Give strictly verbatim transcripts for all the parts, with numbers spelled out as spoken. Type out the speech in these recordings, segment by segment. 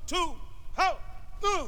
two, ho, ooh.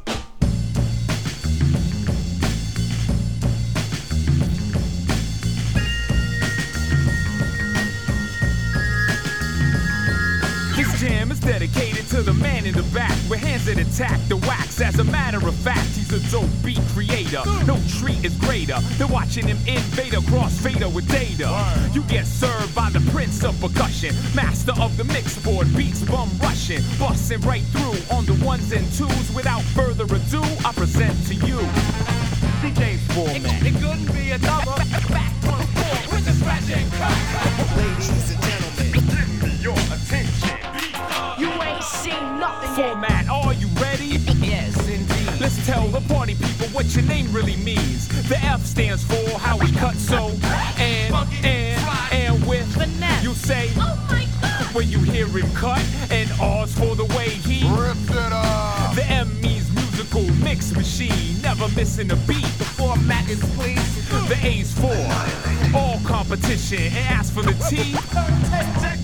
This jam is dedicated to the man in the back with hands that attack the wax. As a matter of fact, he's a dope beat creator. No treat is greater than watching him invade a crossfader with data. You get served by the prince of percussion, master of the mixboard, beats bum rushing, busting right through on the ones and twos. Without further ado, I present to you D J Format. It, it couldn't be a number. Back on four with the scratching cut. Ladies and gentlemen, Give me your attention. You ain't seen nothing yet. Format, are you ready? Yes, indeed. Let's tell the party people what your name really means. The F stands for how we cut so, and, and, and with, Finesse. you say, Oh my God. when you hear him cut, and R's for the way he ripped it up. The M means musical mix machine, never missing a beat. The format is please. The A's for all competition, and as for the T,